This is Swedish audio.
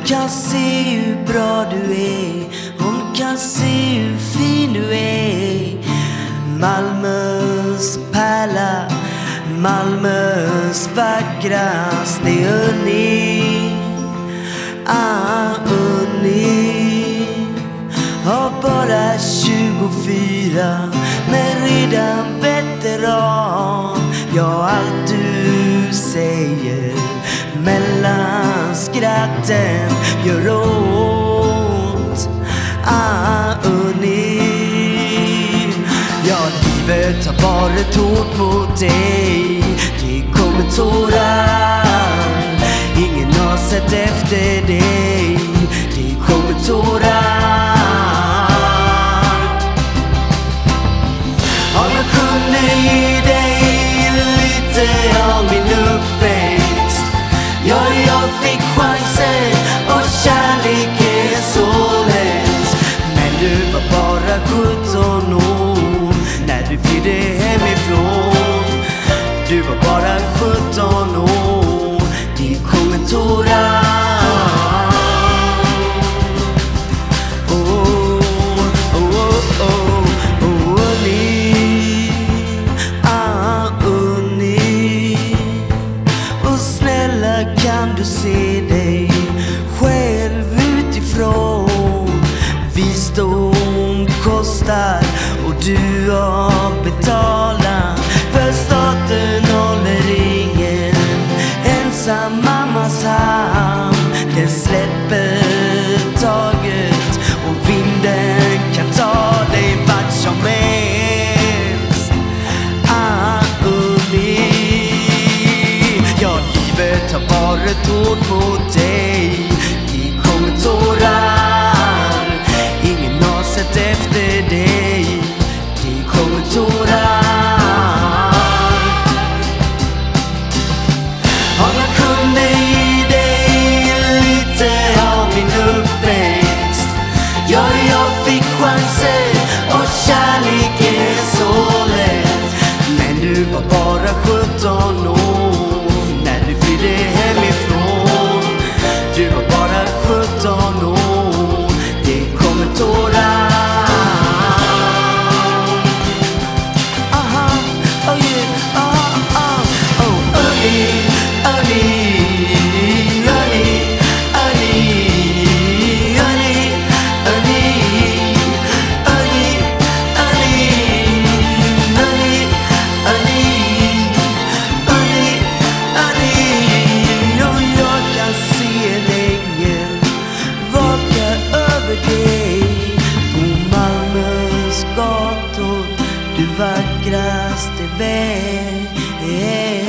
kan se hur bra du är, hon kan se hur fin du är. Malmös pärla, Malmös vackraste Unni. Unni har bara 24 men redan veteran. Ja, allt du säger mellan skratten gör ont. Unni. Ja, livet har varit hårt mot dig. Det kommer tårar, ingen har sett efter dig. Det kommer tårar. Om jag kunde ge dig lite av min uppväxt, ja, jag fick chansen och kärleken så lätt. Men du var bara 17 år när du flydde hemifrån. Du var bara 17 år, det kommer tårar. Unni, Unni. Och snälla, kan du se dig själv utifrån? Visdom kostar och du har betalat. För staten håller ingen ensam mammas hand. Den släpper taget och vinden kan ta dig vart som helst. Unni. Ja, livet har varit hårt mot dig. Det kommer tårar, ingen har sett efter dig. Det kommer tårar. Om jag kunde ge dig lite av min uppväxt, ja, jag fick chansen och kärleken så lätt. Men du var bara 17 år när du flydde hemifrån. Du var bara 17 år, det kommer tårar. Du vackraste vän.